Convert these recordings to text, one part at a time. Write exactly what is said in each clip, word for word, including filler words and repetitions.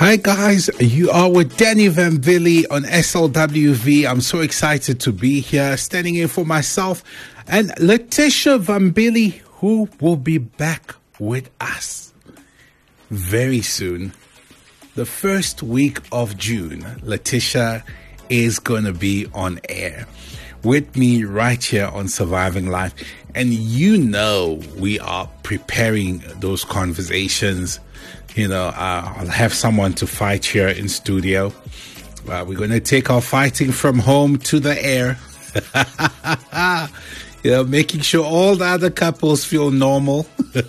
Hi guys, you are with Danny Van Billy on S L W V. I'm so excited to be here, standing in for myself and Letitia Van Billy, who will be back with us very soon. The first week of June, Letitia is going to be on air with me right here on Surviving Life. And you know we are preparing those conversations. You know, uh, I'll have someone to fight here in studio. Uh, we're going to take our fighting from home to the air. You know, making sure all the other couples feel normal.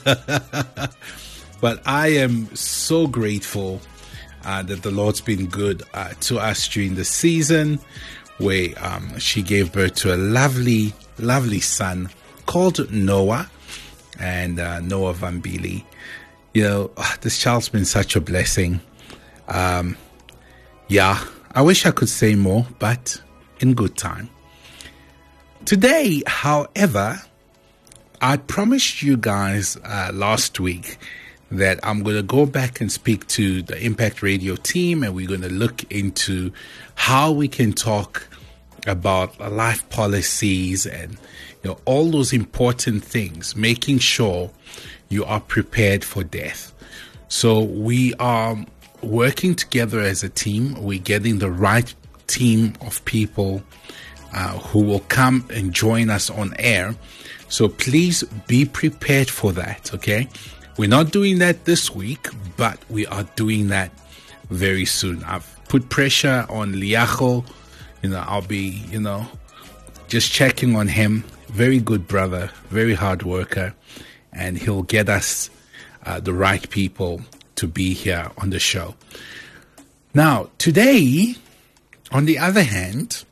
But I am so grateful uh, that the Lord's been good uh, to us during the season where um, she gave birth to a lovely, lovely son called Noah, and uh, Noah Van Billy. You know, this child's been such a blessing. Um, yeah, I wish I could say more, but in good time. Today, however, I promised you guys uh, last week that I'm going to go back and speak to the Impact Radio team, and we're going to look into how we can talk about life policies and, you know, all those important things, making sure you are prepared for death. So we are working together as a team. We're getting the right team of people uh, who will come and join us on air. So please be prepared for that, okay? We're not doing that this week, but we are doing that very soon. I've put pressure on Liacho. You know, I'll be, you know, just checking on him. Very good brother, very hard worker. And he'll get us uh, the right people to be here on the show. Now, today, on the other hand,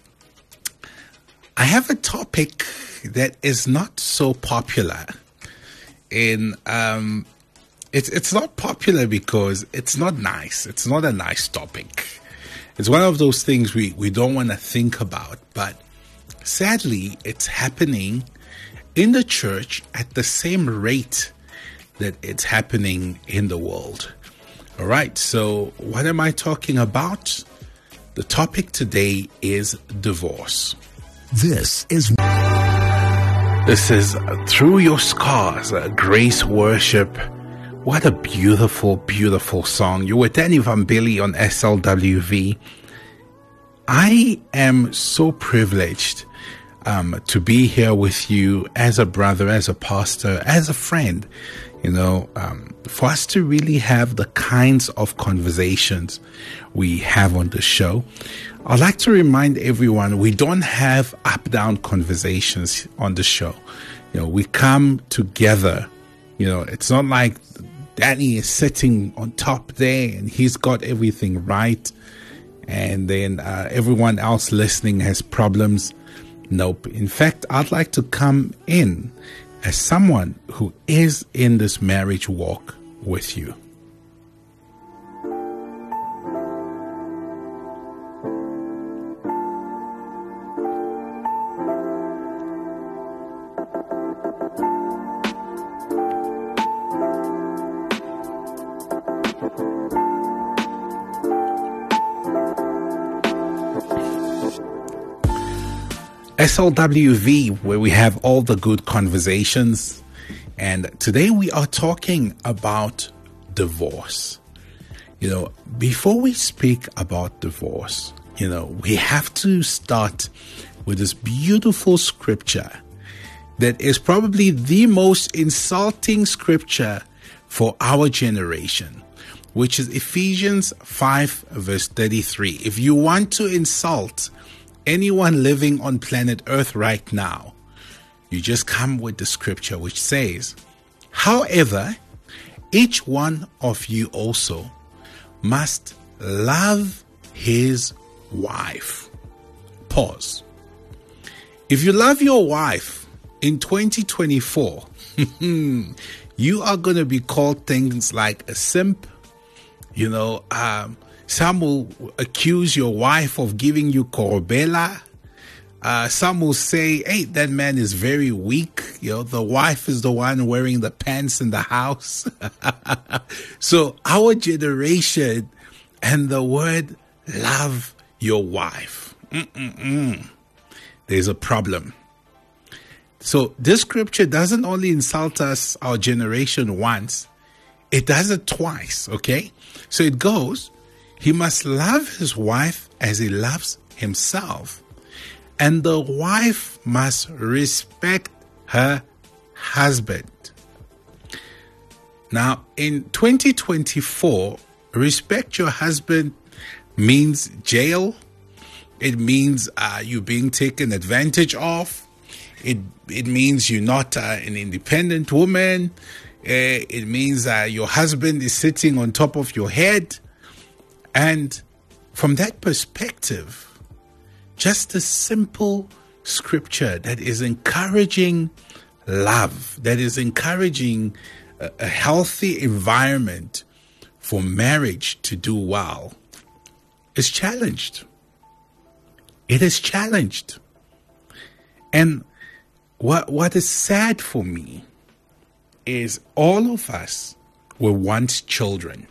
I have a topic that is not so popular. In um, it's it's not popular because it's not nice. It's not a nice topic. It's one of those things we, we don't want to think about. But sadly, it's happening in the church at the same rate that it's happening in the world. All right, so what am I talking about? The topic today is divorce. This is This is Through Your Scars, uh, Grace Worship. What a beautiful, beautiful song. You're with Danny Van Billy on S L W V. I am so privileged Um, to be here with you as a brother, as a pastor, as a friend, you know, um, for us to really have the kinds of conversations we have on the show. I'd like to remind everyone we don't have up-down conversations on the show. You know, we come together. You know, it's not like Danny is sitting on top there and he's got everything right, and then uh, everyone else listening has problems. Nope. In fact, I'd like to come in as someone who is in this marriage walk with you. S L W V, where we have all the good conversations. And today we are talking about divorce. You know, before we speak about divorce, you know, we have to start with this beautiful scripture that is probably the most insulting scripture for our generation, which is Ephesians five, verse thirty-three. If you want to insult anyone living on planet Earth right now, you just come with the scripture which says, however, each one of you also must love his wife. Pause. If you love your wife in twenty twenty-four, you are going to be called things like a simp. You know, um, some will accuse your wife of giving you korobela. Uh, some will say, hey, that man is very weak. You know, the wife is the one wearing the pants in the house. So our generation and the word love your wife. Mm-mm-mm. There's a problem. So this scripture doesn't only insult us, our generation once, it does it twice, okay? So it goes, he must love his wife as he loves himself. And the wife must respect her husband. Now, in twenty twenty-four, respect your husband means jail. It means uh, you being taken advantage of. It it means you're not uh, an independent woman. Uh, it means uh, your husband is sitting on top of your head. And from that perspective, just a simple scripture that is encouraging love, that is encouraging a, a healthy environment for marriage to do well, is challenged. It is challenged. And what what is sad for me is all of us were once children.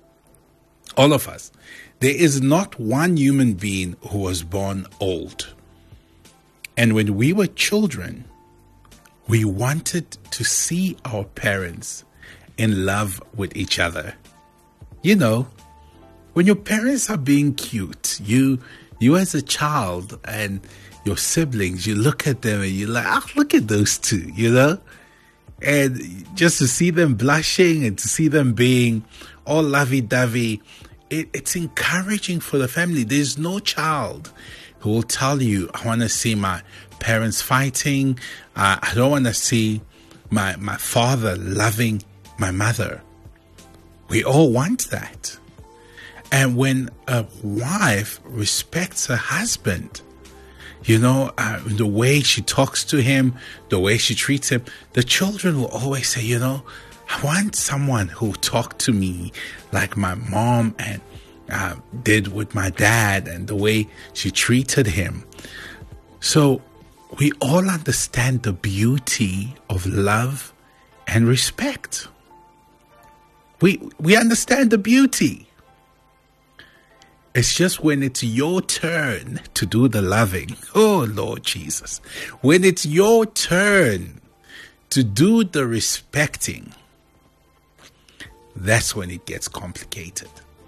All of us. There is not one human being who was born old. And when we were children, we wanted to see our parents in love with each other. You know, when your parents are being cute, you you as a child and your siblings, you look at them and you're like, oh, look at those two, you know? And just to see them blushing and to see them being all lovey-dovey, it, it's encouraging for the family. There's no child who will tell you, I want to see my parents fighting. Uh, I don't want to see my, my father loving my mother. We all want that. And when a wife respects her husband, you know, uh, the way she talks to him, the way she treats him, the children will always say, you know, I want someone who talked to me like my mom and uh, did with my dad, and the way she treated him. So we all understand the beauty of love and respect. We we understand the beauty. It's just when it's your turn to do the loving. Oh, Lord Jesus. When it's your turn to do the respecting, that's when it gets complicated.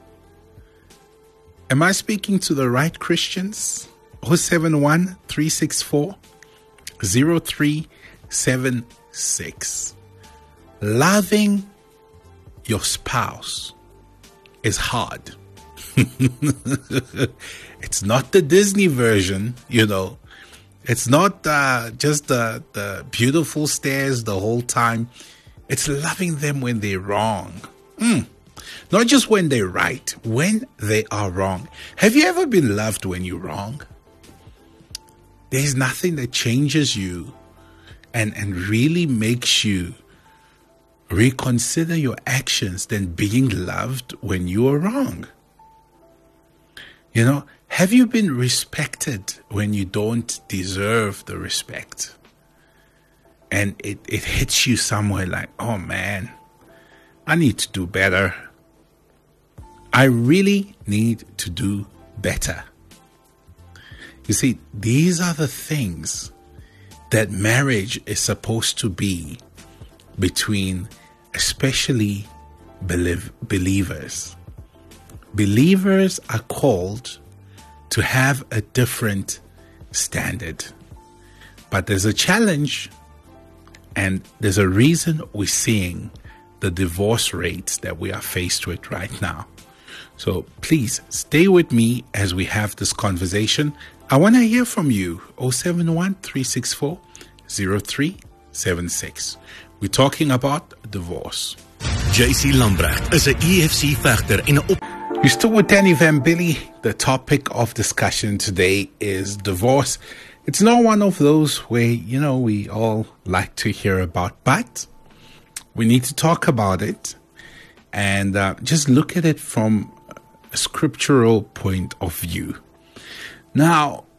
Am I speaking to the right Christians? oh seven one, three six four, oh three seven six. Loving your spouse is hard. It's not the Disney version, you know. It's not uh, just the, the beautiful stares the whole time. It's loving them when they're wrong. Mm. Not just when they're right, when they are wrong. Have you ever been loved when you're wrong? There's nothing that changes you and, and really makes you reconsider your actions than being loved when you are wrong. You know, have you been respected when you don't deserve the respect? And it, it hits you somewhere like, oh man, I need to do better. I really need to do better. You see, these are the things that marriage is supposed to be between especially believe, believers. Believers are called to have a different standard. But there's a challenge, and there's a reason we're seeing the divorce rates that we are faced with right now. So please stay with me as we have this conversation. I want to hear from you. oh seven one, three six four, oh three seven six. We're talking about divorce. J C Lambrecht is a E F C vegter en 'n op You're still with Danny Van Billy. The topic of discussion today is divorce. It's not one of those where, you know, we all like to hear about, but we need to talk about it and uh, just look at it from a scriptural point of view. Now,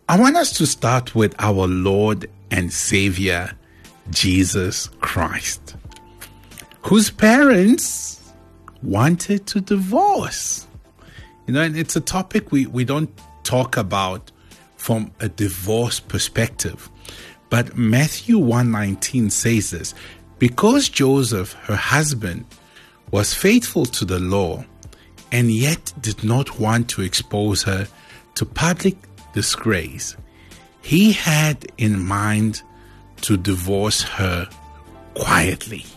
I want us to start with our Lord and Savior, Jesus Christ, whose parents wanted to divorce. You know, and it's a topic we, we don't talk about from a divorce perspective. But Matthew one nineteen says this, because Joseph, her husband, was faithful to the law and yet did not want to expose her to public disgrace, he had in mind to divorce her quietly.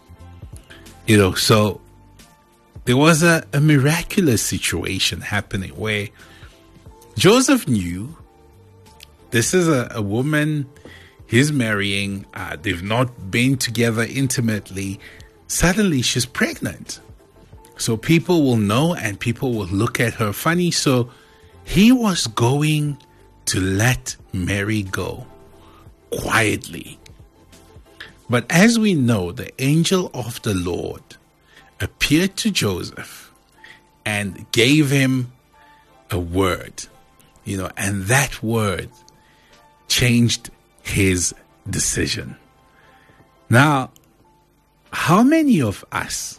You know, so there was a, a miraculous situation happening where Joseph knew this is a, a woman he's marrying. Uh, they've not been together intimately. Suddenly she's pregnant. So people will know and people will look at her funny. So he was going to let Mary go quietly. But as we know, the angel of the Lord appeared to Joseph and gave him a word, you know, and that word changed his decision. Now, how many of us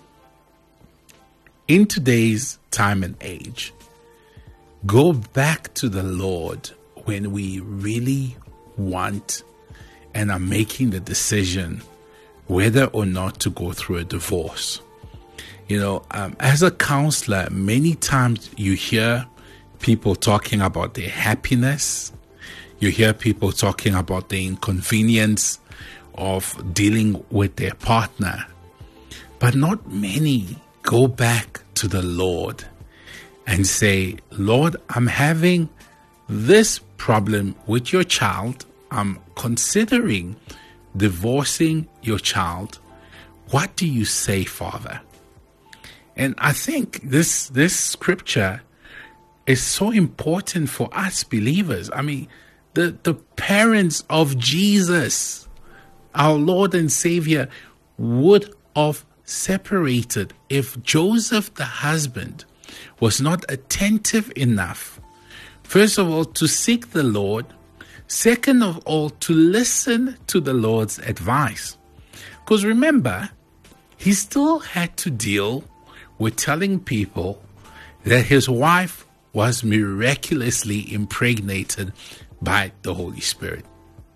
in today's time and age go back to the Lord when we really want and are making the decision whether or not to go through a divorce? You know, um, as a counselor, many times you hear people talking about their happiness. You hear people talking about the inconvenience of dealing with their partner. But not many go back to the Lord and say, Lord, I'm having this problem with your child. I'm considering divorcing your child. What do you say, Father? And I think this this scripture is so important for us believers. I mean, the, the parents of Jesus, our Lord and Savior, would have separated if Joseph, the husband, was not attentive enough, first of all, to seek the Lord, second of all, to listen to the Lord's advice. Because remember, he still had to deal with telling people that his wife was miraculously impregnated by the Holy Spirit.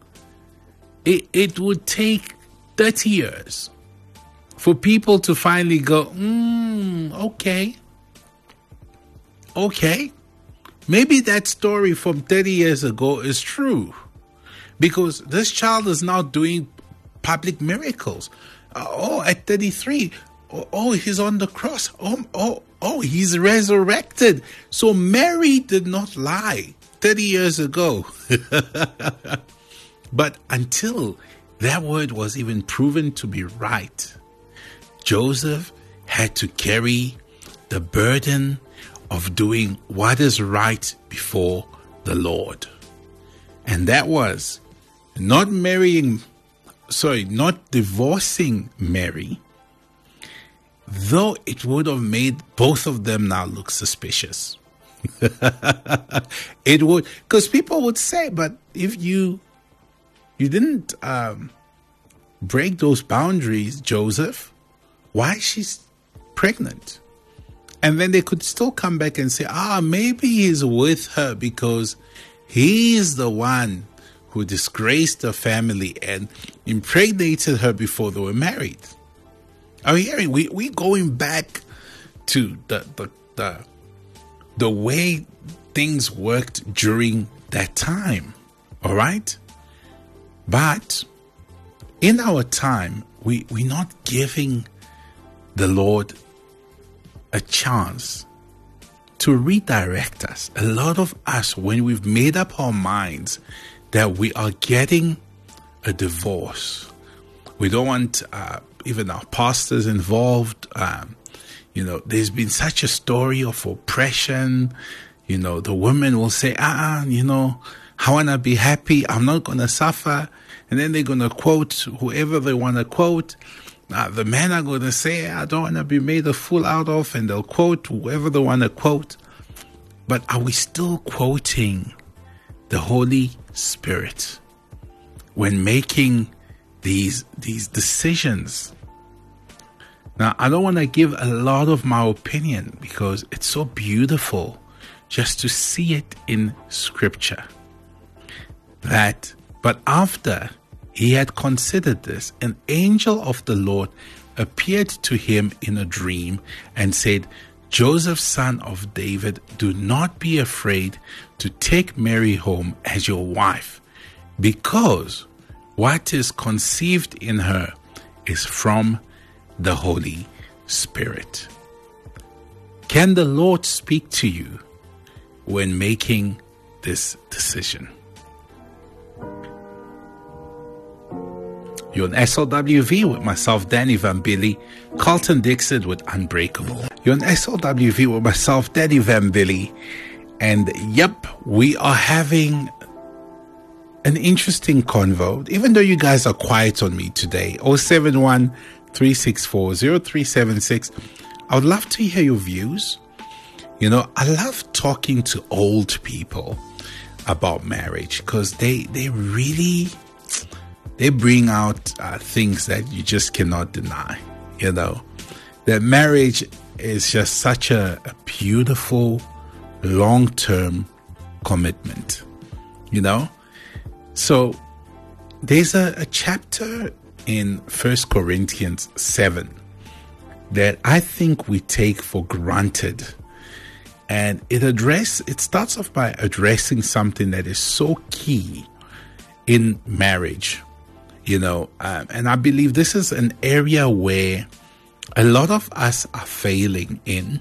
It, it would take thirty years for people to finally go, mm, okay, okay, maybe that story from thirty years ago is true, because this child is now doing public miracles. Uh, oh, at thirty-three, oh, oh, he's on the cross. Oh, oh, oh, he's resurrected. So Mary did not lie thirty years ago. But until that word was even proven to be right, Joseph had to carry the burden of doing what is right before the Lord. And that was not marrying, sorry, not divorcing Mary, though it would have made both of them now look suspicious. It would, because people would say, but if you you didn't um, break those boundaries, Joseph, why is she pregnant? And then they could still come back and say, ah, maybe he's with her because he's the one who disgraced the family and impregnated her before they were married. Are we hearing? We we going back to the the the the way things worked during that time. All right? But in our time, we, we're not giving the Lord a chance to redirect us. A lot of us, when we've made up our minds that we are getting a divorce, we don't want uh, even our pastors involved. Um, you know, there's been such a story of oppression. You know, the women will say, ah, you know, I want to be happy. I'm not going to suffer. And then they're going to quote whoever they want to quote. Uh, the men are going to say, I don't want to be made a fool out of. And they'll quote whoever they want to quote. But are we still quoting the Holy Spirit when making these, these decisions. Now, I don't want to give a lot of my opinion because it's so beautiful just to see it in Scripture. That, but after he had considered this, an angel of the Lord appeared to him in a dream and said, Joseph, son of David, do not be afraid to take Mary home as your wife, because what is conceived in her is from the Holy Spirit. Can the Lord speak to you when making this decision? You're on S L W V with myself, Danny Van Billy, Carlton Dixon with Unbreakable. You're on S L W V with myself, Danny Van Billy, and yep, we are having an interesting convo, even though you guys are quiet on me today. oh seven one, three six four, oh three seven six. I would love to hear your views. You know, I love talking to old people about marriage because they, they really... They bring out uh, things that you just cannot deny, you know. That marriage is just such a, a beautiful, long-term commitment, you know. So there's a, a chapter in First Corinthians seven that I think we take for granted. And it address it starts off by addressing something that is so key in marriage. You know, um, and I believe this is an area where a lot of us are failing in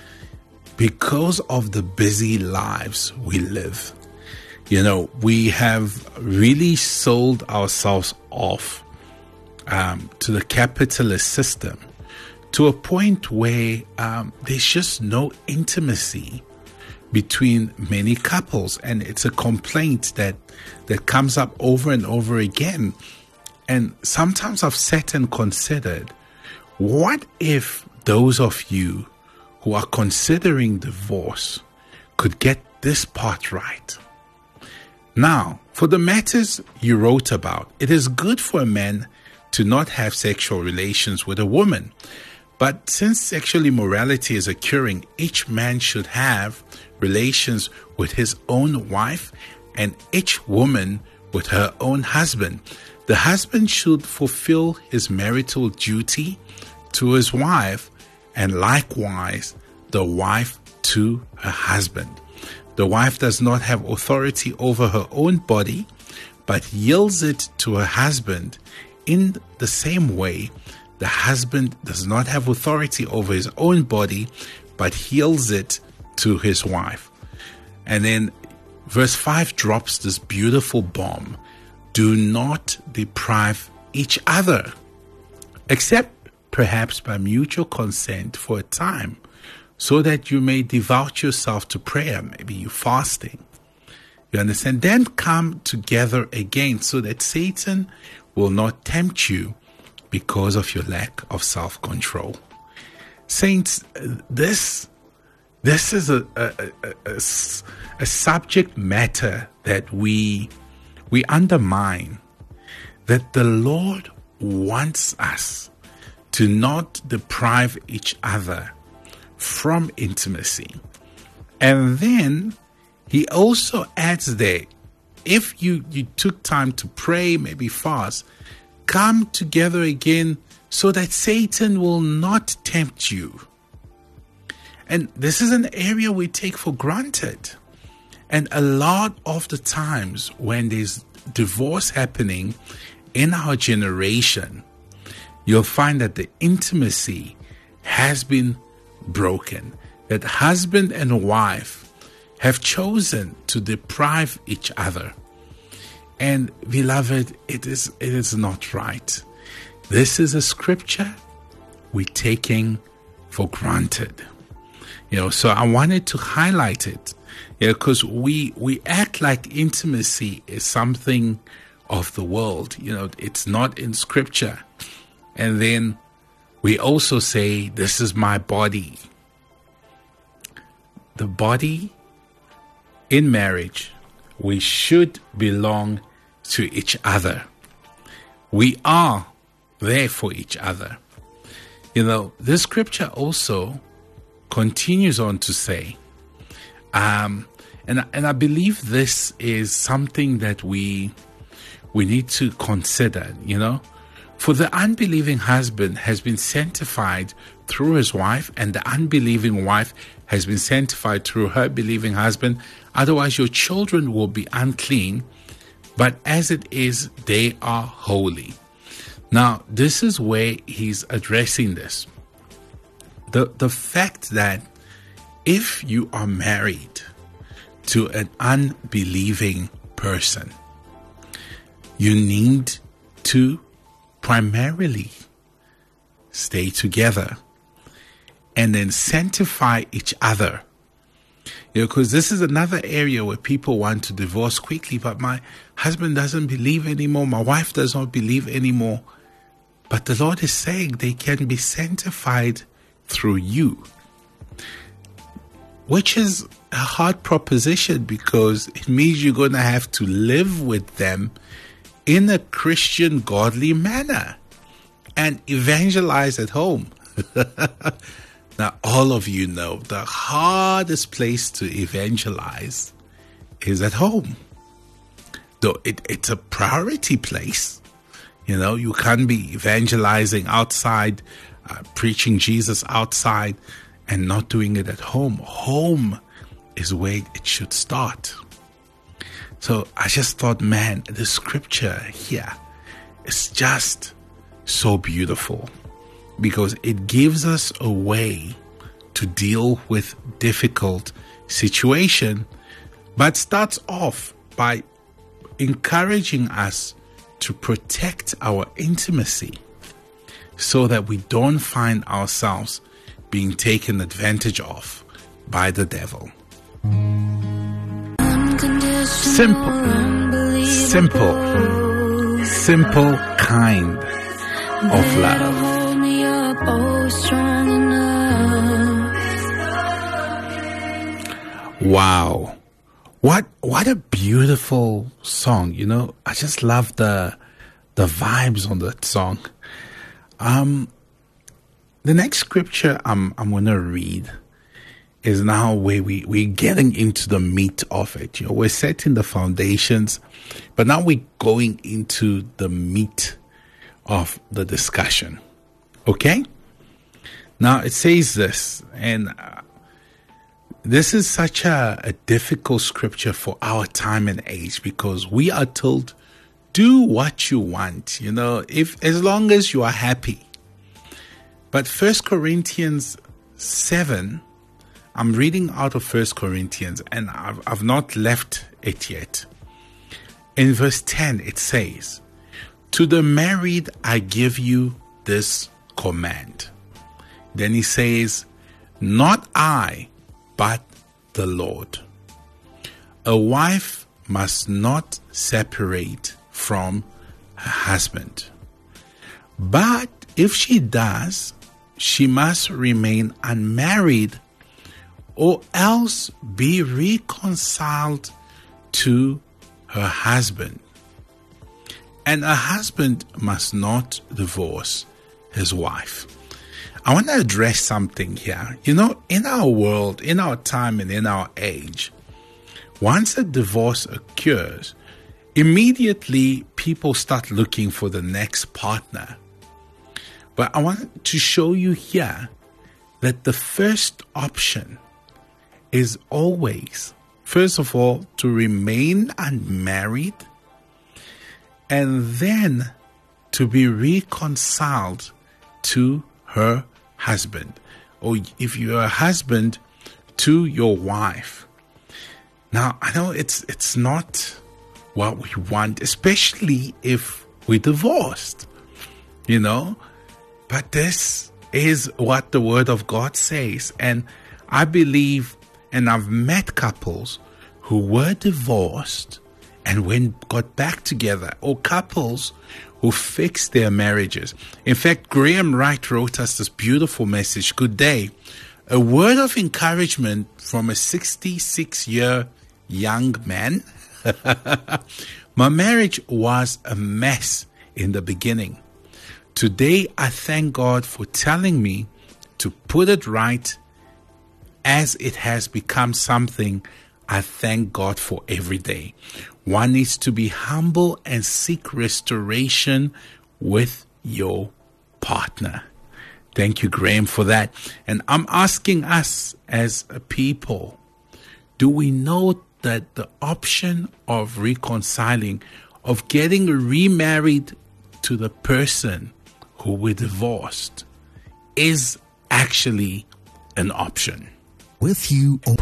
because of the busy lives we live. You know, we have really sold ourselves off um, to the capitalist system to a point where um, there's just no intimacy between many couples. And it's a complaint that, that comes up over and over again. And sometimes I've sat and considered, what if those of you who are considering divorce could get this part right? Now, for the matters you wrote about, it is good for a man to not have sexual relations with a woman. But since sexual immorality is occurring, each man should have relations with his own wife and each woman with her own husband. The husband should fulfill his marital duty to his wife, and likewise the wife to her husband. The wife does not have authority over her own body, but yields it to her husband. In the same way, the husband does not have authority over his own body, but yields it to his wife. And then verse five drops this beautiful bomb. Do not deprive each other, except perhaps by mutual consent for a time, so that you may devote yourself to prayer. Maybe you're fasting. You understand? Then come together again, so that Satan will not tempt you because of your lack of self-control. Saints, this this is a a, a, a, a subject matter that we we undermine, that the Lord wants us to not deprive each other from intimacy. And then he also adds there, if you, you took time to pray, maybe fast, come together again so that Satan will not tempt you. And this is an area we take for granted. And a lot of the times when there's divorce happening in our generation, you'll find that the intimacy has been broken, that husband and wife have chosen to deprive each other. And beloved, it is it is not right. This is a scripture we're taking for granted. You know, so I wanted to highlight it. Yeah, because we we act like intimacy is something of the world. You know, it's not in scripture. And then we also say, this is my body. The body in marriage we should belong to each other. We are there for each other. You know, this scripture also continues on to say, um, and and I believe this is something that we we need to consider. You know, for the unbelieving husband has been sanctified through his wife, and the unbelieving wife has been sanctified through her believing husband. Otherwise, your children will be unclean, but as it is, they are holy. Now, this is where he's addressing this. The, the fact that if you are married to an unbelieving person, you need to primarily stay together and then sanctify each other. You know, because this is another area where people want to divorce quickly, but my husband doesn't believe anymore, my wife does not believe anymore. But the Lord is saying they can be sanctified through you, which is a hard proposition because it means you're going to have to live with them in a Christian, godly manner and evangelize at home. Now, all of you know the hardest place to evangelize is at home. Though it, it's a priority place. You know, you can't be evangelizing outside, uh, preaching Jesus outside, and not doing it at home. Home is where it should start. So I just thought, man, the scripture here is just so beautiful because it gives us a way to deal with difficult situation, but starts off by encouraging us to protect our intimacy so that we don't find ourselves being taken advantage of by the devil. Simple, simple, simple kind of love. Wow. What what a beautiful song, you know. I just love the the vibes on that song. Um the next scripture I'm I'm gonna read is now where we, we're getting into the meat of it. You know, we're setting the foundations, but now we're going into the meat of the discussion. Okay? Now it says this, and uh, this is such a, a difficult scripture for our time and age because we are told, do what you want, you know, if as long as you are happy. But First Corinthians seven, I'm reading out of First Corinthians and I've, I've not left it yet. In verse ten, it says, to the married I give you this command. Then he says, not I, but the Lord. A wife must not separate from her husband. But if she does, she must remain unmarried or else be reconciled to her husband. And a husband must not divorce his wife. I want to address something here. You know, in our world, in our time and in our age, once a divorce occurs, immediately people start looking for the next partner. But I want to show you here that the first option is always, first of all, to remain unmarried and then to be reconciled to her husband, or if you're a husband, to your wife. Now, I know it's it's not what we want, especially if we're divorced, you know, but this is what the Word of God says. And I believe, and I've met couples who were divorced and when got back together, or couples who fixed their marriages. In fact, Graham Wright wrote us this beautiful message. Good day. A word of encouragement from a sixty-six year young man My marriage was a mess in the beginning. Today, I thank God for telling me to put it right, as it has become something I thank God for every day. One needs to be humble and seek restoration with your partner. Thank you, Graham, for that. And I'm asking us as a people, do we know that the option of reconciling, of getting remarried to the person who we divorced, is actually an option? With you on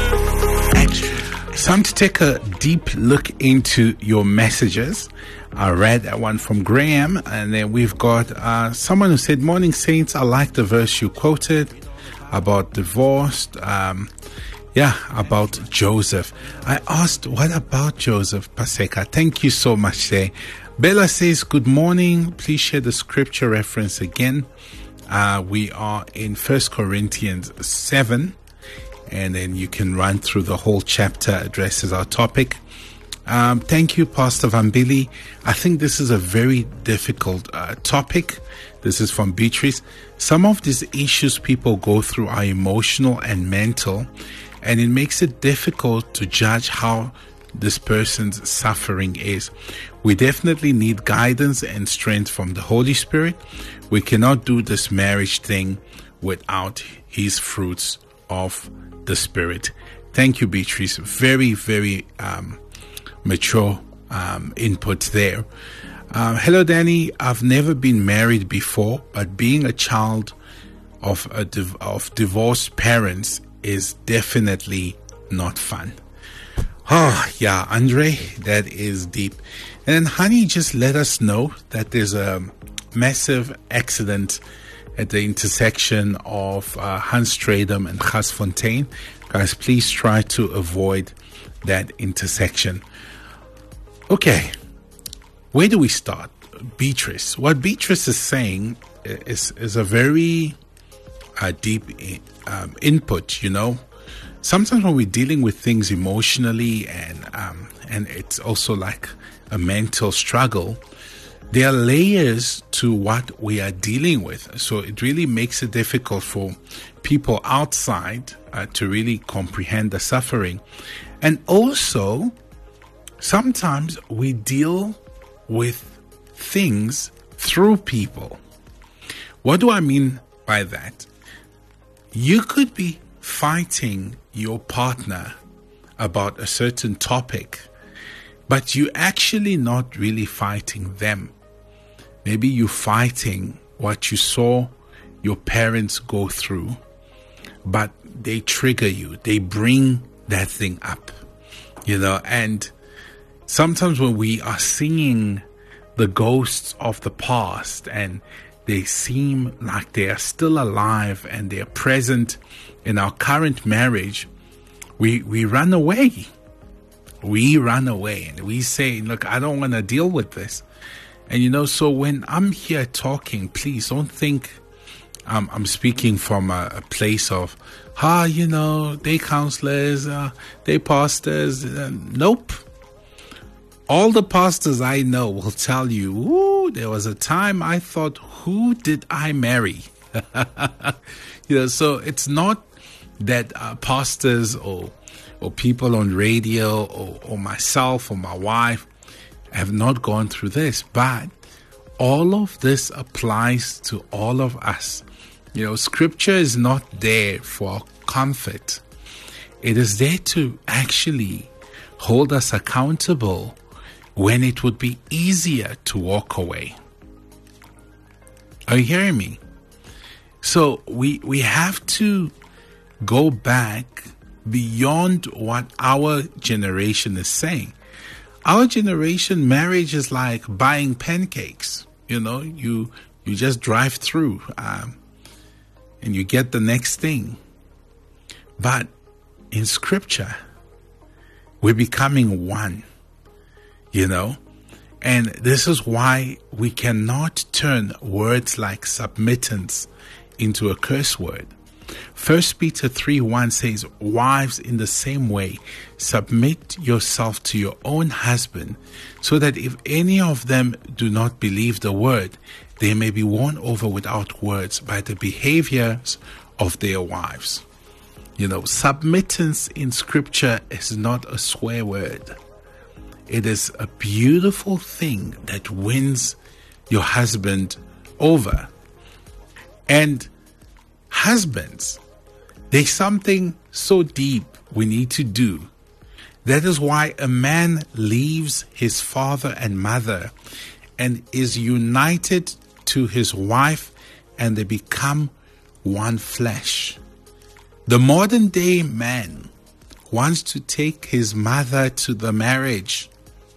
Time to take a deep look into your messages. I read that one from Graham, and then we've got uh, someone who said, "Morning Saints, I like the verse you quoted about divorced. Um, yeah, about Joseph." I asked, what about Joseph, Paseka? Thank you so much there. Bella says, "Good morning. Please share the scripture reference again." Uh, we are in First Corinthians seven. And then you can run through the whole chapter, addresses our topic. Um, thank you, Pastor Vambili. I think this is a very difficult uh, topic. This is from Beatrice. Some of these issues people go through are emotional and mental, and it makes it difficult to judge how this person's suffering is. We definitely need guidance and strength from the Holy Spirit. We cannot do this marriage thing without His fruits of the Spirit. Thank you, Beatrice. Very, very um, mature um, input there. Uh, hello, Danny. I've never been married before, but being a child of a div- of divorced parents is definitely not fun. Oh, yeah, Andre, that is deep. And honey, just let us know that there's a massive accident at the intersection of uh, Hans Stradum and Gasfontein. Guys, please try to avoid that intersection. Okay, where do we start? Beatrice. What Beatrice is saying is, is a very uh, deep um, input, you know. Sometimes when we're dealing with things emotionally and um, and it's also like a mental struggle, there are layers to what we are dealing with. So it really makes it difficult for people outside uh, to really comprehend the suffering. And also, sometimes we deal with things through people. What do I mean by that? You could be fighting your partner about a certain topic, but you're actually not really fighting them. Maybe you're fighting what you saw your parents go through, but they trigger you. They bring that thing up, you know. And sometimes when we are seeing the ghosts of the past and they seem like they are still alive and they are present in our current marriage, we we run away. We run away and we say, look, I don't want to deal with this. And, you know, so when I'm here talking, please don't think um, I'm speaking from a, a place of, ah, you know, they counselors, uh, they pastors. Uh, nope. All the pastors I know will tell you, ooh, there was a time I thought, who did I marry? You know, so it's not that uh, pastors or or people on radio or, or myself or my wife have not gone through this, but all of this applies to all of us. You know, scripture is not there for comfort. It is there to actually hold us accountable when it would be easier to walk away. Are you hearing me? So we we have to go back beyond what our generation is saying. Our generation, marriage is like buying pancakes. You know, you you just drive through um, and you get the next thing. But in scripture, we're becoming one, you know. And this is why we cannot turn words like submittance into a curse word. First Peter three one says, wives, in the same way, submit yourself to your own husband, so that if any of them do not believe the word, they may be won over without words by the behaviors of their wives. You know, submittance in scripture is not a swear word. It is a beautiful thing that wins your husband over. And husbands, there's something so deep we need to do. That is why a man leaves his father and mother and is united to his wife, and they become one flesh. The modern day man wants to take his mother to the marriage.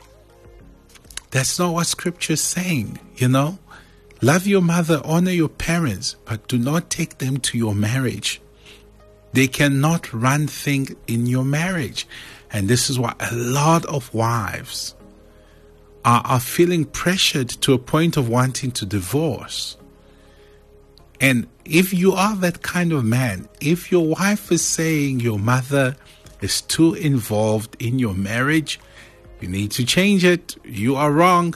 That's not what scripture is saying, you know. Love your mother, honor your parents, but do not take them to your marriage. They cannot run things in your marriage. And this is why a lot of wives are, are feeling pressured to a point of wanting to divorce. And if you are that kind of man, if your wife is saying your mother is too involved in your marriage, you need to change it. You are wrong.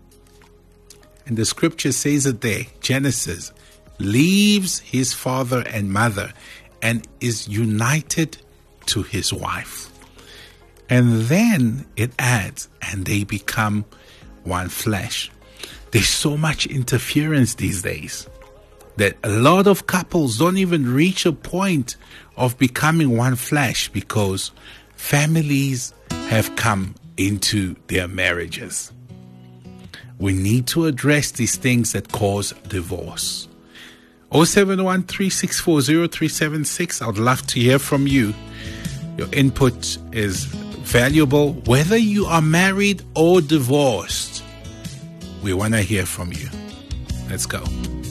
And the scripture says it there, Genesis, leaves his father and mother and is united to his wife. And then it adds, and they become one flesh. There's so much interference these days that a lot of couples don't even reach a point of becoming one flesh because families have come into their marriages. We need to address these things that cause divorce. oh seven one, three six four, zero three seven six. I would love to hear from you. Your input is valuable, whether you are married or divorced. We want to hear from you. Let's go.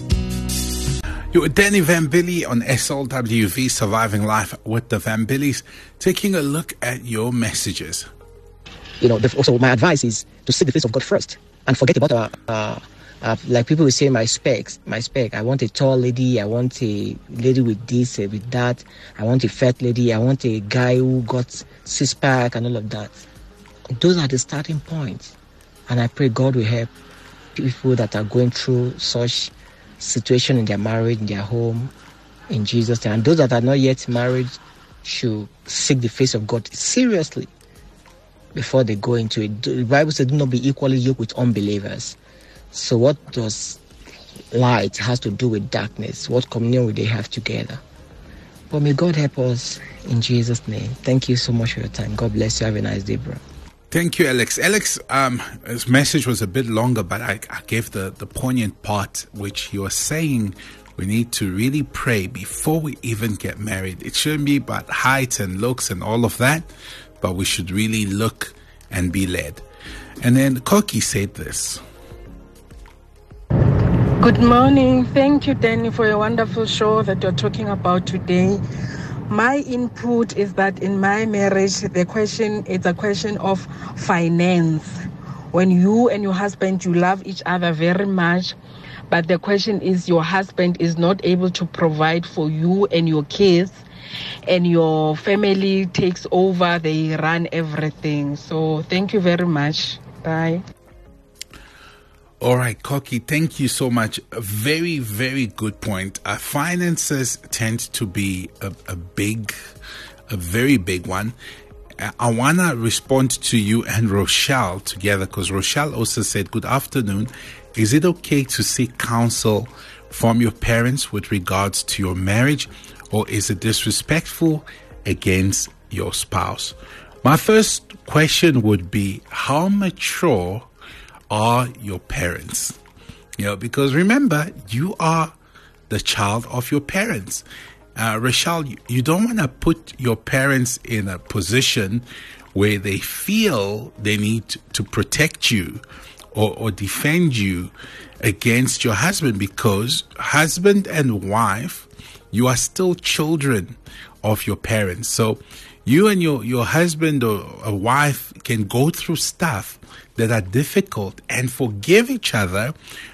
You're with Danny Van Billy on S L W V, Surviving Life with the Van Billys, taking a look at your messages. You know, also my advice is to seek the face of God first and forget about our, uh, uh, like people will say, my specs, my spec. I want a tall lady. I want a lady with this, uh, with that. I want a fat lady. I want a guy who got six pack and all of that. Those are the starting points. And I pray God will help people that are going through such situation in their marriage, in their home, in Jesus' name. And those that are not yet married should seek the face of God seriously before they go into it. The Bible says, do not be equally yoked with unbelievers. So what does light has to do with darkness? What communion will they have together? But may God help us in Jesus' name. Thank you so much for your time. God bless you. Have a nice day, bro. Thank you, Alex. Alex, um, his message was a bit longer, but I, I gave the, the poignant part, which he was saying we need to really pray before we even get married. It shouldn't be about height and looks and all of that, but we should really look and be led. And then Koki said this. Good morning. Thank you, Danny, for a wonderful show that you're talking about today. My input is that in my marriage, the question is a question of finance. When you and your husband, you love each other very much, but the question is your husband is not able to provide for you and your kids, and your family takes over, they run everything. So thank you very much. Bye. All right, Koki, thank you so much. A very, very good point. Uh, finances tend to be a, a big, a very big one. Uh, I want to respond to you and Rochelle together, because Rochelle also said, good afternoon. Is it okay to seek counsel from your parents with regards to your marriage, or is it disrespectful against your spouse? My first question would be, how mature are your parents? You know, because remember, you are the child of your parents. Uh, Rochelle, you, you don't want to put your parents in a position where they feel they need to protect you or, or defend you against your husband, because husband and wife, you are still children of your parents. So you and your, your husband or a wife can go through stuff that are difficult and forgive each other,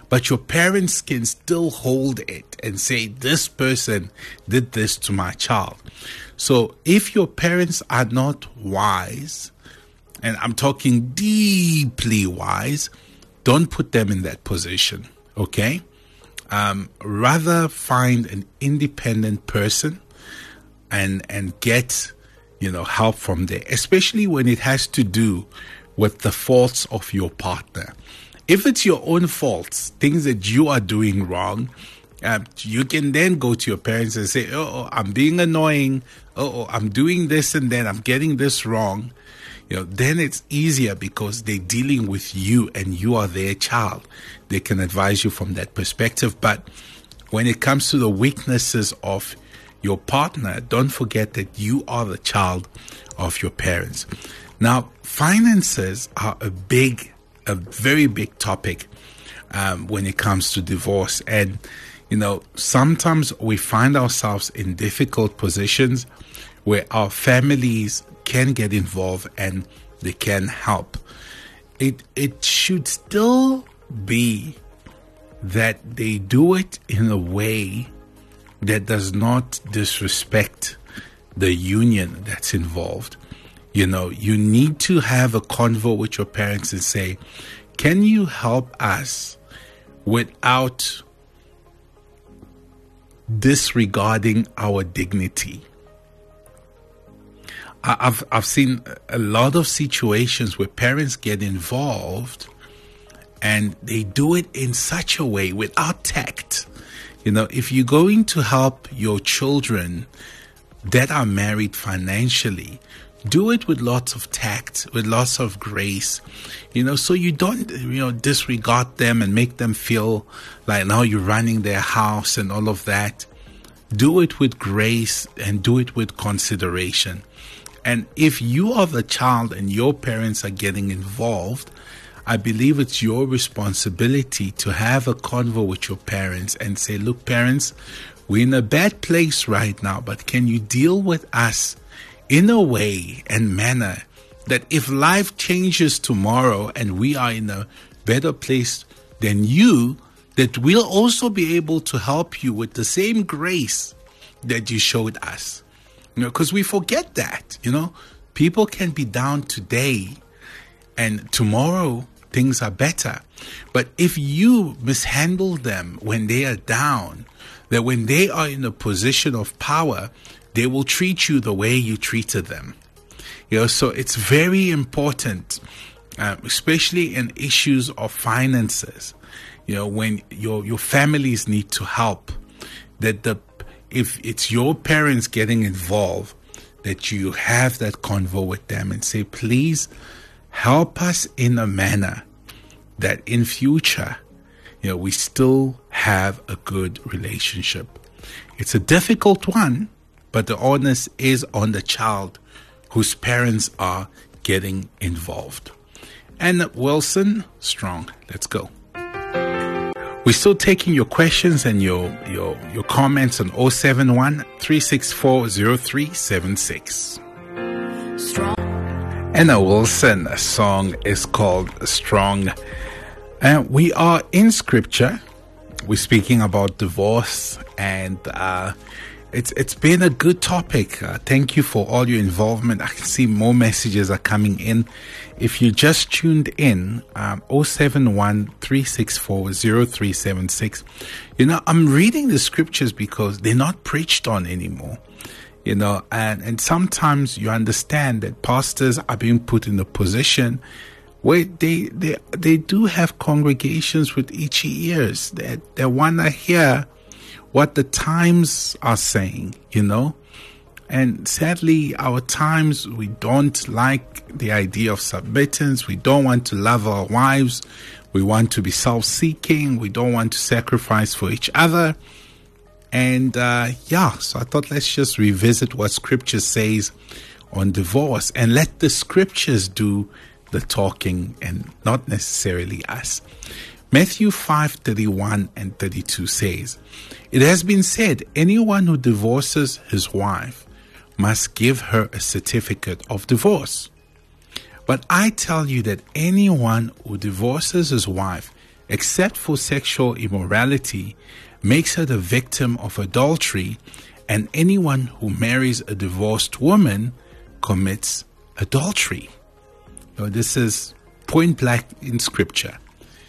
but your parents can still hold it and say, this person did this to my child. So if your parents are not wise, and I'm talking deeply wise, don't put them in that position, okay? Um, rather find an independent person and and get, you know, help from there, especially when it has to do with the faults of your partner. If it's your own faults, things that you are doing wrong, uh, you can then go to your parents and say, oh, I'm being annoying. Oh, I'm doing this and then I'm getting this wrong. You know, then it's easier because they're dealing with you and you are their child. They can advise you from that perspective. But when it comes to the weaknesses of your partner, don't forget that you are the child of your parents. Now, finances are a big, a very big topic um, when it comes to divorce. And, you know, sometimes we find ourselves in difficult positions where our families can get involved and they can help. It it should still be that they do it in a way that does not disrespect the union that's involved. You know, you need to have a convo with your parents and say, can you help us without disregarding our dignity? I've I've seen a lot of situations where parents get involved and they do it in such a way without tact. You know, if you're going to help your children that are married financially, do it with lots of tact, with lots of grace, you know, so you don't, you know, disregard them and make them feel like now you're running their house and all of that. Do it with grace and do it with consideration. And if you are the child and your parents are getting involved, I believe it's your responsibility to have a convo with your parents and say, look, parents, we're in a bad place right now, but can you deal with us in a way and manner that if life changes tomorrow and we are in a better place than you, that we'll also be able to help you with the same grace that you showed us. You know, because we forget that, you know, people can be down today and tomorrow things are better. But if you mishandle them when they are down, that when they are in a position of power, they will treat you the way you treated them. You know, so it's very important, uh, especially in issues of finances, you know, when your your families need to help, that the if it's your parents getting involved, that you have that convo with them and say, please help us in a manner that in future, you know, we still have a good relationship. It's a difficult one, but the onus is on the child whose parents are getting involved. And Wilson Strong, let's go. We're still taking your questions and your your your comments on oh seven one, three six four, oh three seven six. Strong. Anna Wilson, a song is called Strong. Uh, we are in scripture. We're speaking about divorce, and uh, it's it's been a good topic. Uh, thank you for all your involvement. I can see more messages are coming in. If you just tuned in, um, oh seven one, three six four, oh three seven six. You know, I'm reading the scriptures because they're not preached on anymore. You know, and, and sometimes you understand that pastors are being put in a position where they they they do have congregations with itchy ears. They, they want to hear what the times are saying, you know. And sadly, our times, we don't like the idea of submittance. We don't want to love our wives. We want to be self-seeking. We don't want to sacrifice for each other. And uh, yeah, so I thought let's just revisit what scripture says on divorce and let the scriptures do the talking and not necessarily us. Matthew five thirty-one and thirty-two says, "It has been said, anyone who divorces his wife must give her a certificate of divorce. But I tell you that anyone who divorces his wife except for sexual immorality, makes her the victim of adultery, and anyone who marries a divorced woman commits adultery. You know, this is point blank in Scripture.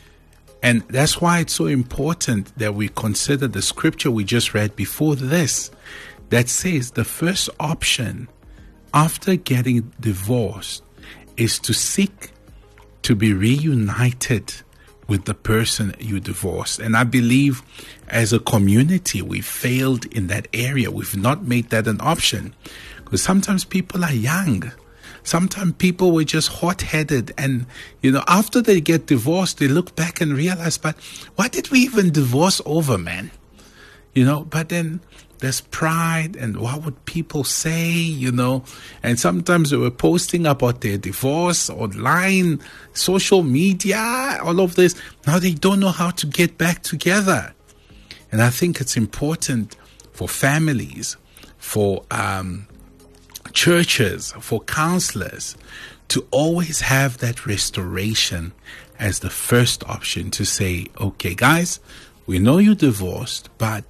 And that's why it's so important that we consider the Scripture we just read before this, that says the first option after getting divorced is to seek to be reunited with the person you divorced. And I believe as a community, we failed in that area. We've not made that an option. Because sometimes people are young. Sometimes people were just hot-headed. And, you know, after they get divorced, they look back and realize, but what did we even divorce over, man? You know, but then there's pride and what would people say, you know, and sometimes they were posting about their divorce online, social media, all of this. Now they don't know how to get back together. And I think it's important for families, for um, churches, for counselors to always have that restoration as the first option, to say, okay, guys, we know you divorced, but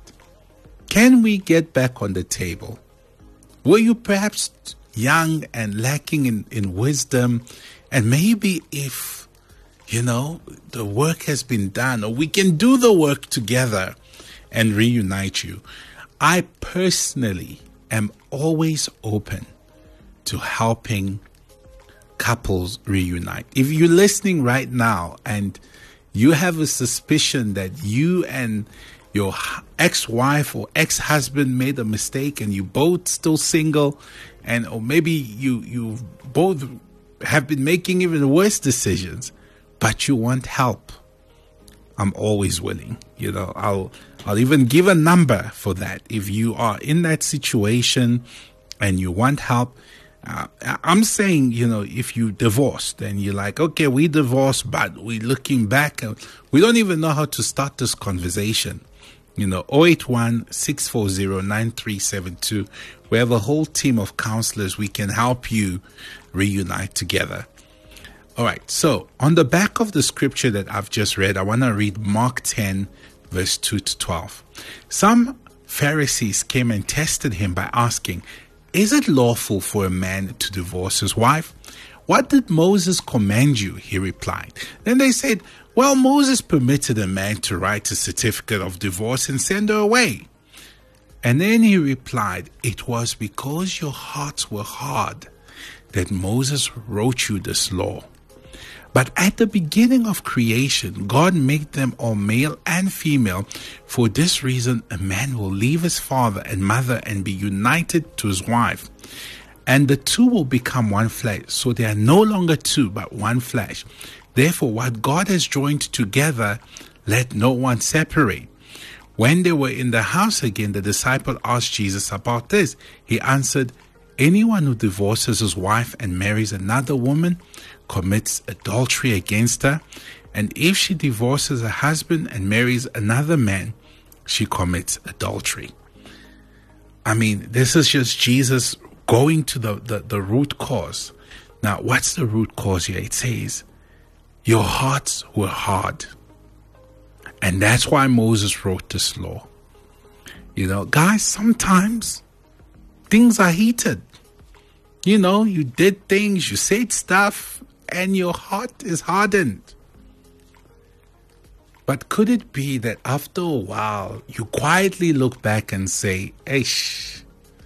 can we get back on the table? Were you perhaps young and lacking in, in wisdom? And maybe if, you know, the work has been done, or we can do the work together and reunite you. I personally am always open to helping couples reunite. If you're listening right now and you have a suspicion that you and your ex-wife or ex-husband made a mistake and you both still single, and or maybe you you both have been making even worse decisions, but you want help, I'm always willing. You know, I'll I'll even give a number for that. If you are in that situation and you want help, uh, I'm saying, you know, if you divorced and you're like, okay, we divorced, but we're looking back, and we don't even know how to start this conversation. You know, zero eight one, six four zero, nine three seven two. We have a whole team of counselors. We can help you reunite together. All right. So on the back of the scripture that I've just read, I want to read Mark ten, verse two to twelve. Some Pharisees came and tested him by asking, is it lawful for a man to divorce his wife? What did Moses command you? He replied. Then they said, well, Moses permitted a man to write a certificate of divorce and send her away. And then he replied, it was because your hearts were hard that Moses wrote you this law. But at the beginning of creation, God made them all male and female. For this reason, a man will leave his father and mother and be united to his wife, and the two will become one flesh. So they are no longer two, but one flesh. Therefore, what God has joined together, let no one separate. When they were in the house again, the disciple asked Jesus about this. He answered, anyone who divorces his wife and marries another woman commits adultery against her. And if she divorces her husband and marries another man, she commits adultery. I mean, this is just Jesus going to the, the, the root cause. Now, what's the root cause here? It says, your hearts were hard. And that's why Moses wrote this law. You know, guys, sometimes things are heated. You know, you did things, you said stuff, and your heart is hardened. But could it be that after a while, you quietly look back and say, Eish,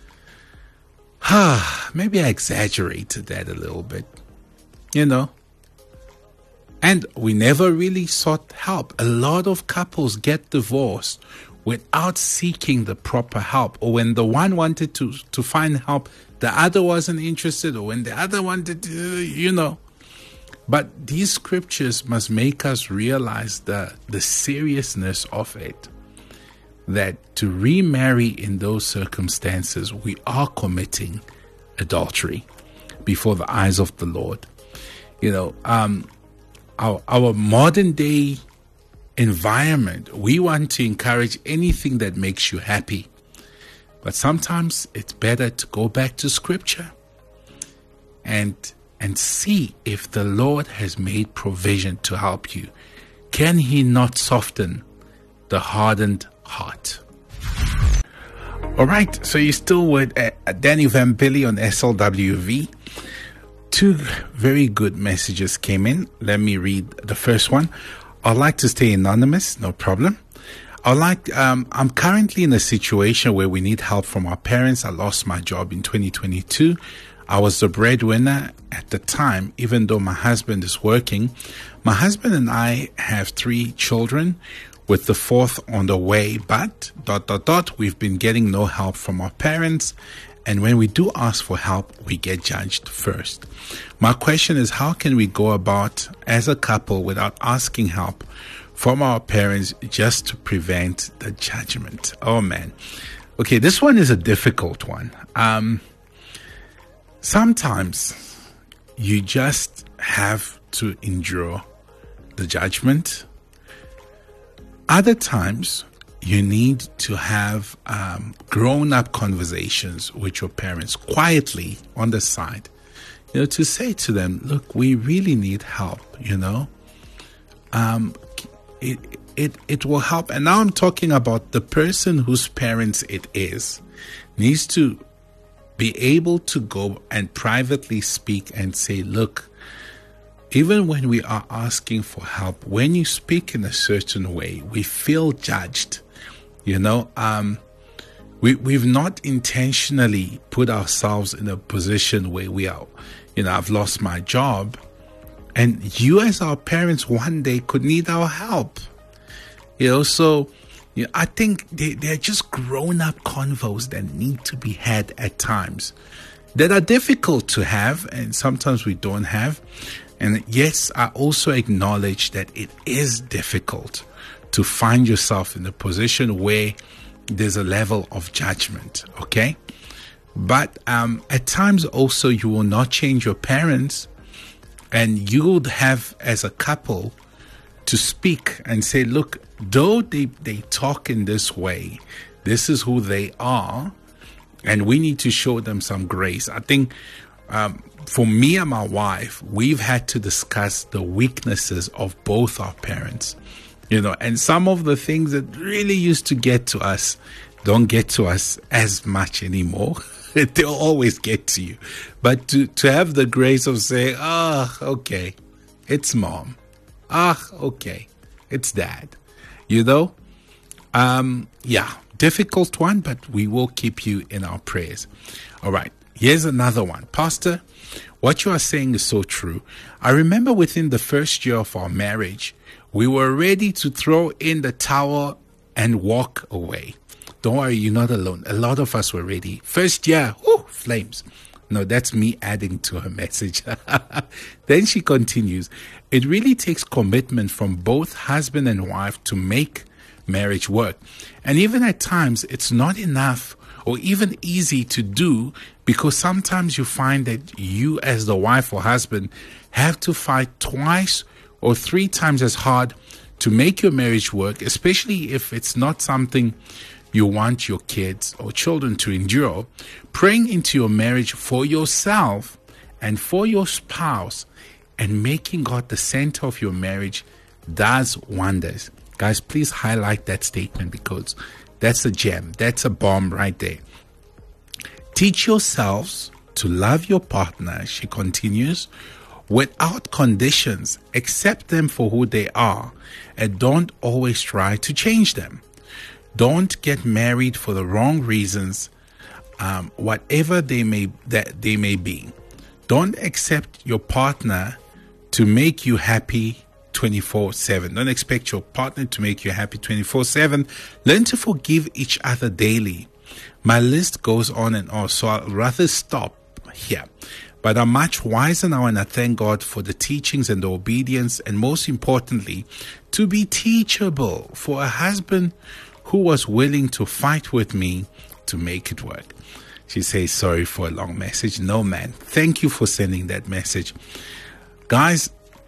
ah, maybe I exaggerated that a little bit, you know? And we never really sought help. A lot of couples get divorced without seeking the proper help. Or when the one wanted to, to find help, the other wasn't interested. Or when the other wanted to, you know. But these scriptures must make us realize the, the seriousness of it. That to remarry in those circumstances, we are committing adultery before the eyes of the Lord. You know, um, our, our modern day environment, we want to encourage anything that makes you happy. But sometimes it's better to go back to scripture and and see if the Lord has made provision to help you. can he not soften the hardened heart? All right, so you're still with uh, Danny Van Billy on S L W V. Two very good messages came in. Let me read the first one. I'd like to stay anonymous, no problem. I like. Um, I'm currently in a situation where we need help from our parents. I lost my job in twenty twenty-two. I was the breadwinner at the time, even though my husband is working. My husband and I have three children, with the fourth on the way, but dot dot dot we've been getting no help from our parents, and when we do ask for help, we get judged first. My question is, how can we go about as a couple without asking help from our parents just to prevent the judgment? Oh man. Okay, this one is a difficult one. Um, sometimes you just have to endure the judgment. Other times you need to have um, grown-up conversations with your parents quietly on the side, you know, to say to them, look, we really need help, you know. Um, it, it, it will help. And now I'm talking about the person whose parents it is needs to be able to go and privately speak and say, look, even when we are asking for help, when you speak in a certain way, we feel judged. You know, um, we, we've not intentionally put ourselves in a position where we are, you know, I've lost my job. And you as our parents one day could need our help. You know, so you know, I think they, they're just grown-up convos that need to be had at times that are difficult to have, and sometimes we don't have. And yes, I also acknowledge that it is difficult to find yourself in a position where there's a level of judgment, okay? But um, at times also you will not change your parents, and you would have as a couple to speak and say, look, though they, they talk in this way, this is who they are, and we need to show them some grace. I think um, for me and my wife, we've had to discuss the weaknesses of both our parents, you know, and some of the things that really used to get to us don't get to us as much anymore. They'll always get to you. But to, to have the grace of saying, ah, oh, okay, it's mom. Ah, okay, it's dad. You know, um, yeah, difficult one, but we will keep you in our prayers. All right, here's another one. Pastor, what you are saying is so true. I remember within the first year of our marriage, we were ready to throw in the towel and walk away. Don't worry, you're not alone. A lot of us were ready. First year, whoo, flames. No, that's me adding to her message. Then she continues, it really takes commitment from both husband and wife to make marriage work. And even at times, it's not enough or even easy to do, because sometimes you find that you as the wife or husband have to fight twice or three times as hard to make your marriage work, especially if it's not something you want your kids or children to endure. Praying into your marriage for yourself and for your spouse and making God the center of your marriage does wonders. Guys, please highlight that statement, because that's a gem. That's a bomb right there. Teach yourselves to love your partner, she continues, without conditions. Accept them for who they are, and don't always try to change them. Don't get married for the wrong reasons, um, whatever they may that they may be. Don't accept your partner to make you happy twenty-four seven. Don't expect your partner to make you happy twenty-four seven. Learn to forgive each other daily. My list goes on and on, so I'll rather stop here. But I'm much wiser now, and I thank God for the teachings and the obedience, and most importantly, to be teachable for a husband who was willing to fight with me to make it work. She says, sorry for a long message. No, man. Thank you for sending that message. Guys,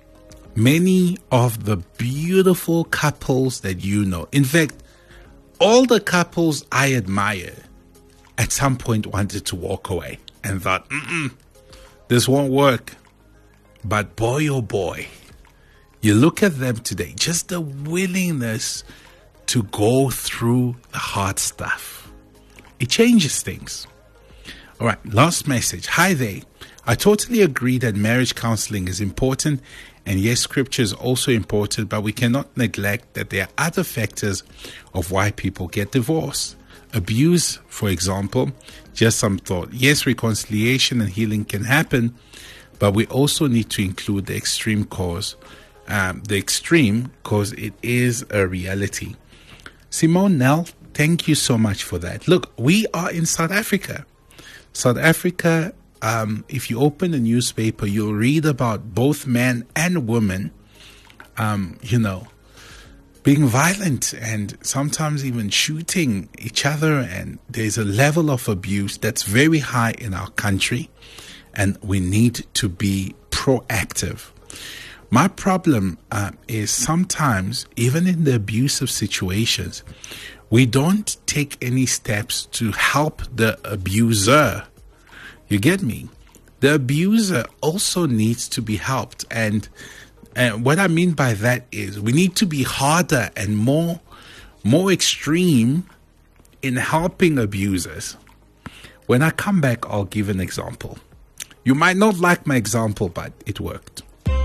many of the beautiful couples that you know, in fact, all the couples I admire, at some point wanted to walk away and thought, mm-mm, this won't work. But boy, oh boy, You look at them today, just the willingness to go through the hard stuff. It changes things. All right, last message. Hi there. I totally agree that marriage counseling is important, and yes, scripture is also important, but we cannot neglect that there are other factors of why people get divorced. Abuse, for example, just some thought. Yes, reconciliation and healing can happen, but we also need to include the extreme cause, um, the extreme cause it is a reality. Simone Nell, thank you so much for that. Look, we are in South Africa. South Africa, um, if you open a newspaper, you'll read about both men and women, um, you know, being violent and sometimes even shooting each other. And there's a level of abuse that's very high in our country, and we need to be proactive. My problem uh, is sometimes, even in the abusive situations, we don't take any steps to help the abuser. You get me? The abuser also needs to be helped. And, and what I mean by that is we need to be harder and more, more extreme in helping abusers. When I come back, I'll give an example. You might not like my example, but it worked.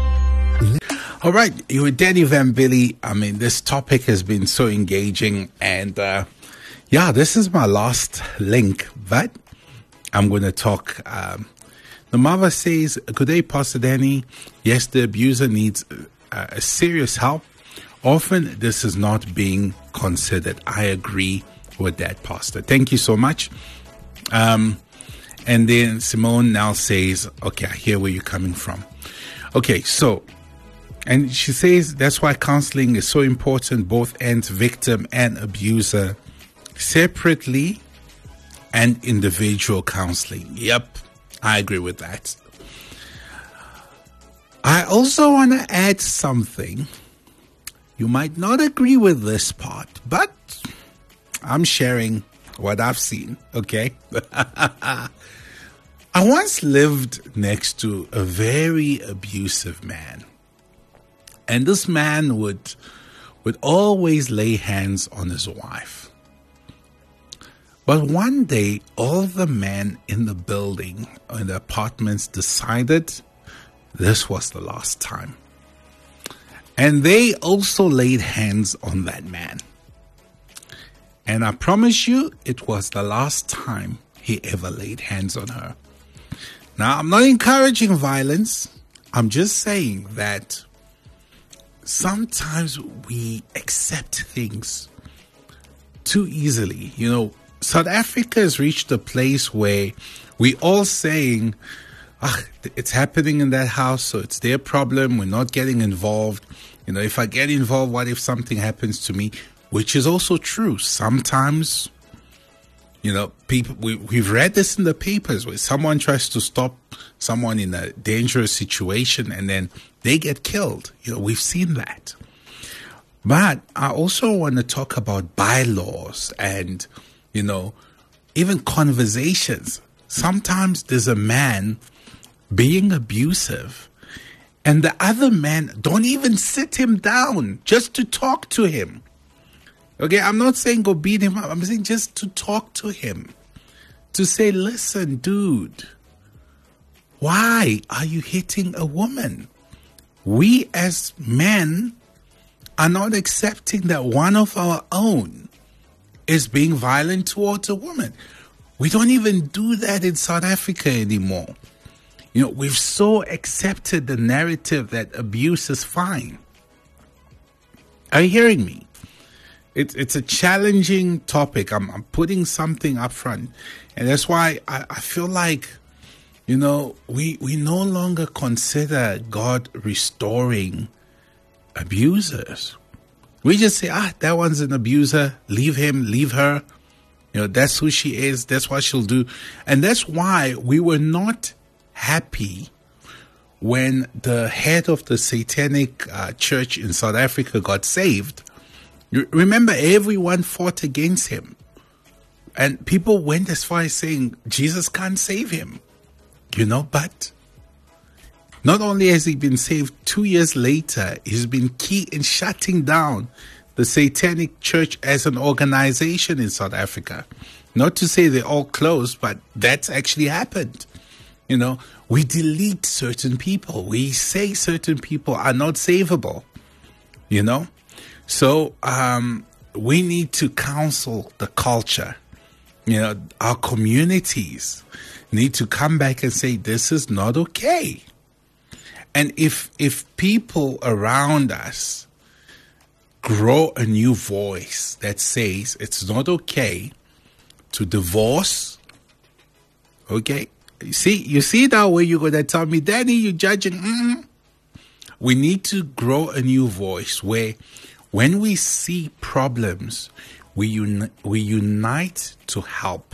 All right, you were Danny Van Billy. I mean, this topic has been so engaging, and uh, yeah, this is my last link, but I'm going to talk. Um, the mother says, "Good day, Pastor Danny. Yes, the abuser needs uh, a serious help. Often, this is not being considered." I agree with that, Pastor. Thank you so much. Um, and then Simone now says, "Okay, I hear where you're coming from." Okay, so. And she says that's why counseling is so important, both ends, victim and abuser, separately and individual counseling. Yep, I agree with that. I also want to add something. You might not agree with this part, but I'm sharing what I've seen, okay? I once lived next to a very abusive man. And this man would would always lay hands on his wife. But one day, all the men in the building, in the apartments, decided this was the last time. And they also laid hands on that man. And I promise you, it was the last time he ever laid hands on her. Now, I'm not encouraging violence. I'm just saying that sometimes we accept things too easily. You know, South Africa has reached a place where we all saying, ah, it's happening in that house, so it's their problem. We're not getting involved. You know, if I get involved, what if something happens to me? Which is also true. Sometimes, you know, people, we, we've read this in the papers where someone tries to stop someone in a dangerous situation and then they get killed. You know, we've seen that. But I also want to talk about bylaws and, you know, even conversations. Sometimes there's a man being abusive and the other man don't even sit him down just to talk to him. Okay, I'm not saying go beat him up. I'm saying just to talk to him. To say, listen, dude, why are you hitting a woman? We as men are not accepting that one of our own is being violent towards a woman. We don't even do that in South Africa anymore. You know, we've so accepted the narrative that abuse is fine. Are you hearing me? It's it's a challenging topic. I'm, I'm putting something up front. And that's why I, I feel like, you know, we, we no longer consider God restoring abusers. We just say, ah, that one's an abuser. Leave him, leave her. You know, that's who she is. That's what she'll do. And that's why we were not happy when the head of the satanic uh, church in South Africa got saved. You remember, everyone fought against him. And people went as far as saying, Jesus can't save him. You know, but Not only has he been saved, two years later, he's been key in shutting down the Satanic Church as an organization in South Africa. Not to say they're all closed, but that's actually happened. You know, we delete certain people. We say certain people are not savable, you know. So um, we need to counsel the culture. You know, our communities need to come back and say, this is not okay. And if if people around us grow a new voice that says it's not okay to divorce, okay? You see, you see that way you're going to tell me, Danny, you're judging. Mm-hmm. We need to grow a new voice where when we see problems, we, uni- we unite to help.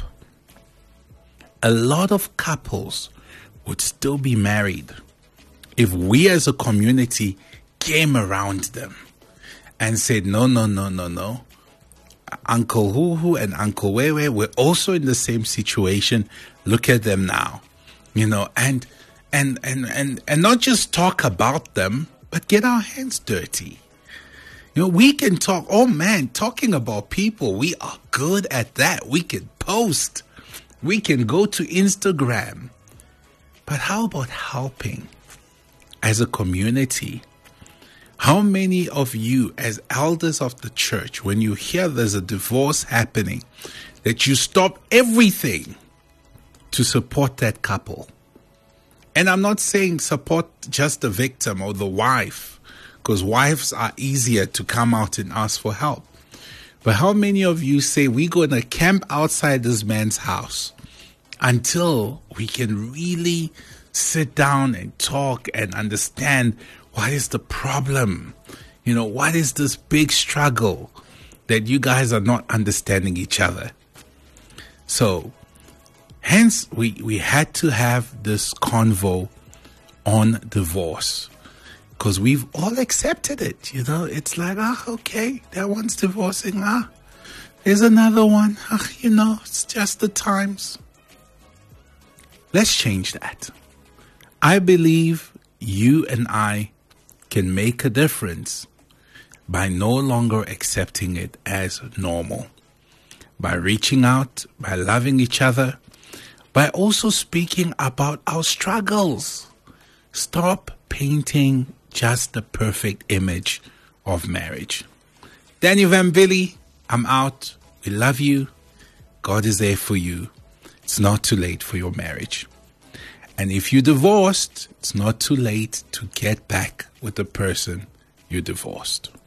A lot of couples would still be married if we as a community came around them and said, no, no, no, no, no. Uncle Huhu and Uncle Wewe were also in the same situation. Look at them now. You know, and and and and and not just talk about them, but get our hands dirty. You know, we can talk, oh man, talking about people, we are good at that. We can post. We can go to Instagram. But how about helping as a community? How many of you as elders of the church, when you hear there's a divorce happening, that you stop everything to support that couple? And I'm not saying support just the victim or the wife, because wives are easier to come out and ask for help. But how many of you say we're going to camp outside this man's house until we can really sit down and talk and understand what is the problem? You know, what is this big struggle that you guys are not understanding each other? So, hence, we, we had to have this convo on divorce because we've all accepted it. You know, it's like, ah, okay, that one's divorcing. Ah, there's another one. Ah, you know, it's just the times. Let's change that. I believe you and I can make a difference by no longer accepting it as normal, by reaching out, by loving each other, by also speaking about our struggles. Stop painting just the perfect image of marriage. Daniel Van Billy, I'm out. We love you. God is there for you. It's not too late for your marriage. And if you're divorced, it's not too late to get back with the person you divorced.